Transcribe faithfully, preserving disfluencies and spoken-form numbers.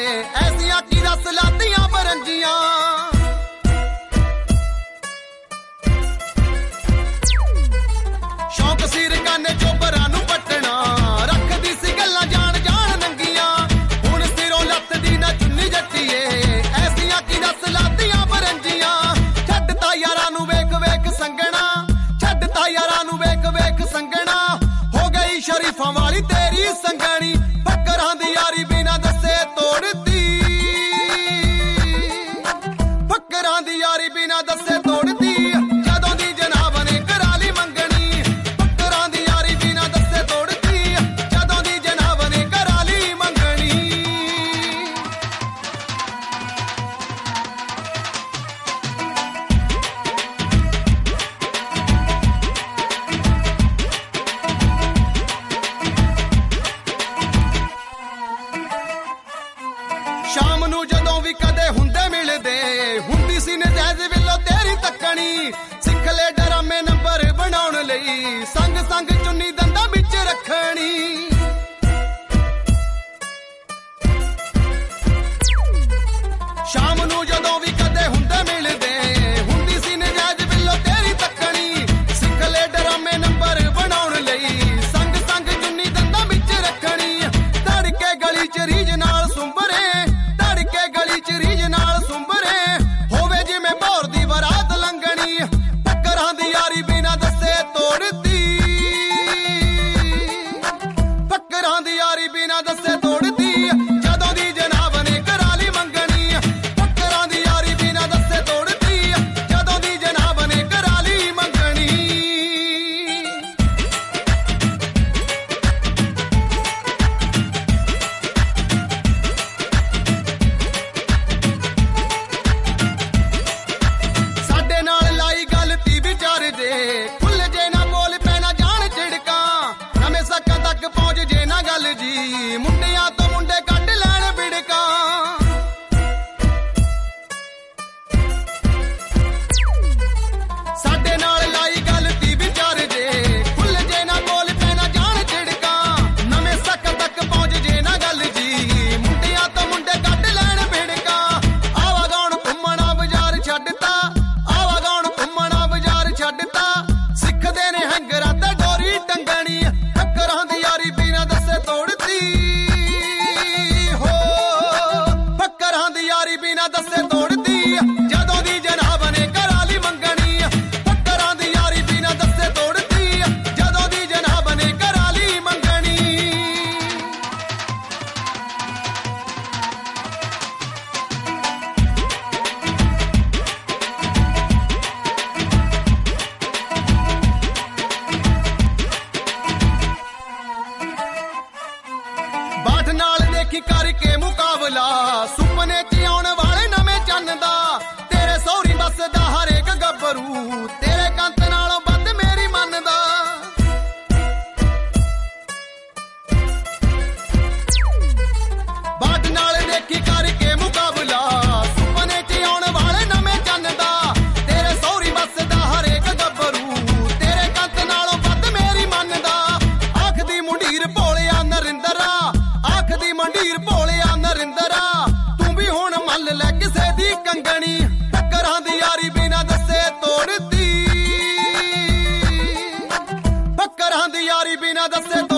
ऐसियां की रस लातियां बरंजियां शौक सिर काने चोबरां नूं पटना रखदी सी गल्लां जान जान नंगियां हुण सिरों लत्तदी ना चुन्नी जट्टीए ऐसियां की रस लातियां बरंजियां छड्डता यारां नूं वेख वेख संगना छड्डता यारां नूं वेख वेख संगना हो गई शरीफां वाली तेरी संगणी फकरां दी यारी बिना दस्से तोड़दी फकरां दी यारी बिना दस्से तोड़दी जदों दी जनाब ने करा ली मंगनी फकरां दी यारी बिना दस्से तोड़दी जदों दी जनाब ने करा ली मंगनी शाम नूं जदों भी कदे हुंदे मिलदे हुंदी सी नजैज विलो तेरी तकनी सिख ले डरामे नंबर बनाउण लई संग संग चुन्नी दंदा विच रखणी शाम नूं जदों भी कदे हुंदे मिलदे हुंदी सी नजैज विलो तेरी तकनी सिख ले डरामे नंबर बनाउण लई संग संग चुन्नी दंदा विच रखणी धड़के गली च रीज नाल सुंबरे धड़के गली च रीज नाल सुंबरे होवे जिवें भौर दी वरात लंघणी फकरां दी यारी बिना दस्से तोड़दी फकरां दी यारी बिना दस्से तोड़दी जदों दी जनाब ने करा ली मंगनी फकरां दी यारी बिना दस्से तोड़दी जदों दी जनाब ने करा ली मंगनी ਸਾਡੇ ਨਾਲ ਲਾਈ ਗੱਲ ਤੀ ਵਿਚਾਰ ਜੇ ਖੁੱਲ ਜੇ ਨਾ ਬੋਲ ਪੈਣਾ ਜਾਣ ਝਿੜਕਾਂ ਨਵੇਂ ਸੱਕਾਂ ਤੱਕ ਪਹੁੰਚ ਜੇ ਨਾ ਗੱਲ ਜੀ ਮੁੰਡਿਆਂ ਤੋਂ ਮੁੰਡੇ ਕੱਢ ਲੈਣ ਬਿੜਕਾਂ ਸਾਡੇ ਨਾਲ ਲਾਈ ਗੱਲ ਤੀ ਵਿਚਾਰ ਜੇ ਖੁੱਲ ਜੇ ਨਾ ਬੋਲ ਪੈਣਾ ਜਾਣ ਝਿੜਕਾਂ ਨਵੇਂ ਸੱਕਾਂ ਤੱਕ ਪਹੁੰਚ ਜੇ ਨਾ ਗੱਲ ਜੀ ਮੁੰਡਿਆਂ ਤੋਂ ਮੁੰਡੇ ਕੱਢ ਲੈਣ ਬਿੜਕਾਂ ਆਵਾ ਗਾਉਣ ਘੁੰਮਣਾ ਬਾਜ਼ਾਰ ਛੱਡਤਾ ਆਵਾ ਗਾਉਣ ਘੁੰਮਣਾ ਬਾਜ਼ਾਰ ਛੱਡਤਾ ਸਿੱਖਦੇ ਨੇ ਹੰਗਰਾਂ ਤੇ ਡੋਰੀ ਟੰਗਣੀ ਫਕਰਾਂ ਦੀ ਯਾਰੀ ਬਿਨਾ ਦੱਸੇ ਤੋੜਦੀ ਹੋ ਫਕਰਾਂ ਦੀ ਯਾਰੀ ਬਿਨਾ ਦੱਸੇ ਤੋੜਦੀ ਜਦੋਂ ਦੀ ਜਨਾਬ ਨੇ ਕਰਾ ਲਈ ਮੰਗਣੀ ਫਕਰਾਂ ਦੀ ਯਾਰੀ ਬਿਨਾ ਦੱਸੇ ਤੋੜਦੀ ਜਦੋਂ ਦੀ ਜਨਾਬ ਨੇ ਕਰਾ ਲਈ ਮੰਗਣੀ ਬਾਠ ਨਾਲ ਦੇਖੀ ਕਰਕੇ ਮੁਕਾਬਲਾ ਸੁਪਨੇ ਚ ਆਉਣ ਵਾਲੇ ਨਵੇਂ ਚੰਨ ਦਾ ਤੇਰੇ ਸਹੁਰੀ ਵੱਸਦਾ ਹਰੇਕ ਗੱਭਰੂ ਤੇਰੇ ਕੰਤ ਨਾਲੋਂ ਵੱਧ ਮੇਰੀ ਮੰਨਦਾ ਬਾਠ ਨਾਲ ਦੇਖੀ ਕਰਕੇ ਮੁਕਾਬਲਾ ਸੁਪਨੇ ਚ ਆਉਣ ਵਾਲੇ ਨਵੇਂ ਚੰਨ ਦਾ ਤੇਰੇ ਸਹੁਰੀ ਵੱਸਦਾ ਹਰੇਕ ਗੱਭਰੂ ਤੇਰੇ ਕੰਤ ਨਾਲੋਂ ਵੱਧ ਮੇਰੀ ਮੰਨਦਾ ਆਖਦੀ ਮੁੰਡੀਰ ਭੋਲਿਆ ਨਰਿੰਦਰਾ ਆਖਦੀ ਮੰਡੀਰ ਭੋਲਿਆ ਨਰਿੰਦਰਾ ਤੂੰ ਵੀ ਹੁਣ ਮੰਨ ਲੈ ਕਿਸੇ ਦੀ ਕੰਗਣੀ ਫਕਰਾਂ ਦੀ ਯਾਰੀ ਬਿਨਾ ਦੱਸੇ ਤੋੜਦੀ ਫਕਰਾਂ ਦੀ ਯਾਰੀ ਬਿਨਾ ਦੱਸੇ